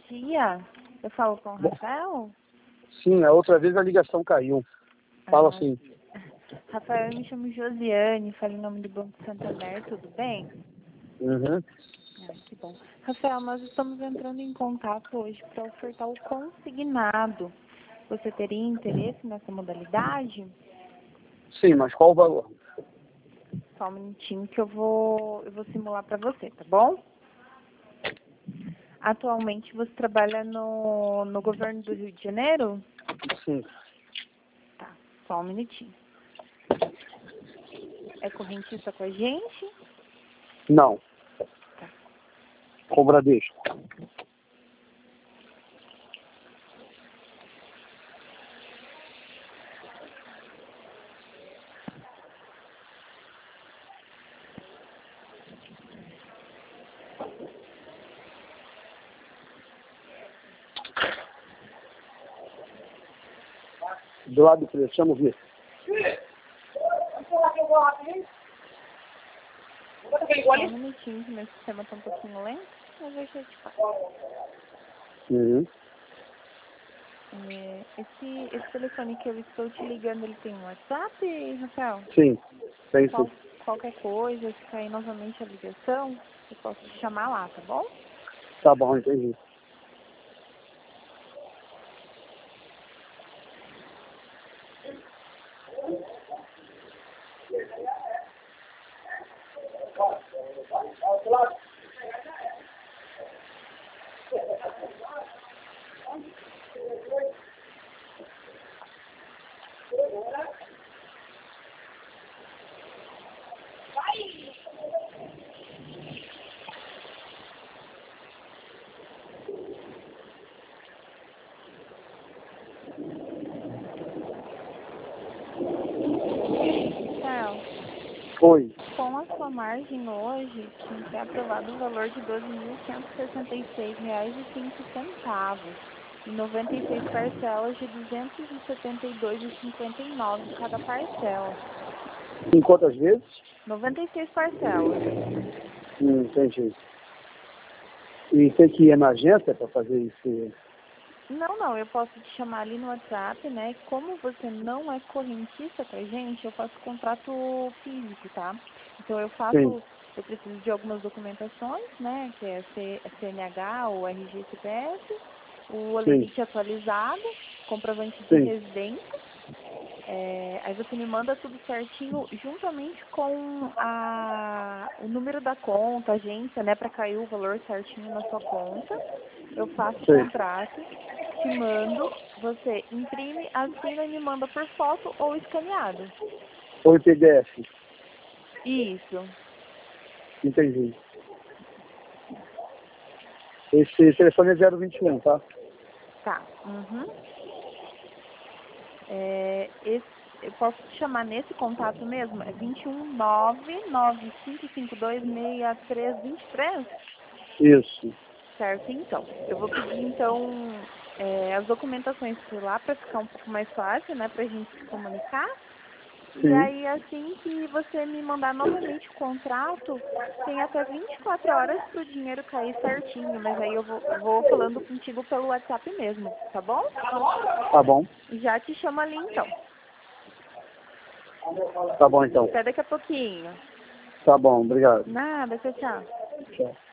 dia. Eu falo com o Rafael? Sim, a outra vez a ligação caiu. Fala assim. Rafael, eu me chamo Josiane, falo em nome do Banco Santander, tudo bem? Uhum. Que bom. Rafael, nós estamos entrando em contato hoje para ofertar o consignado. Você teria interesse nessa modalidade? Sim, mas qual o valor? Só um minutinho que eu vou simular para você, tá bom? Atualmente você trabalha no governo do Rio de Janeiro? Sim. Tá, só um minutinho. É correntista com a gente? Não. Tá. Com o Bradesco. Do lado do preço, chama o Vitor. Só um minutinho que meu sistema está um pouquinho lento, mas eu já te falo. Uhum. Esse telefone que eu estou te ligando, ele tem um WhatsApp, Rafael? Sim, tem sim. Qualquer coisa, se cair novamente a ligação, eu posso te chamar lá, tá bom? Tá bom, entendi. Rafael, Oi. com a sua margem hoje, tinha que ser aprovado um valor de R$ 12.166,05 e 96 parcelas de R$ 272,59 cada parcela. Em quantas vezes? 96 parcelas. Entendi. E tem que ir na agência para fazer isso? Não, eu posso te chamar ali no WhatsApp, né? Como você não é correntista com a gente, eu faço contrato físico, tá? Então eu Sim. preciso de algumas documentações, né? Que é CNH, o RG CPF, o Olerite atualizado, comprovante de Sim. residência. Aí você me manda tudo certinho, juntamente com o número da conta, agência, né, para cair o valor certinho na sua conta. Eu faço o Sim. contrato, te mando, você imprime, assina e me manda por foto ou escaneado. Ou em PDF? Isso. Entendi. Esse telefone é 021, tá? Tá. Uhum. Eu posso te chamar nesse contato mesmo? É 21995526323? Isso. Certo, então. Eu vou pedir, então, as documentações por lá para ficar um pouco mais fácil, né, para a gente se comunicar. E Sim. aí, assim que você me mandar novamente o contrato, tem até 24 horas para o dinheiro cair certinho, mas aí eu vou falando contigo pelo WhatsApp mesmo, tá bom? Tá bom. Já te chamo ali, então. Tá bom, então. Até daqui a pouquinho. Tá bom, obrigado. Nada, tchau, tchau. Tchau.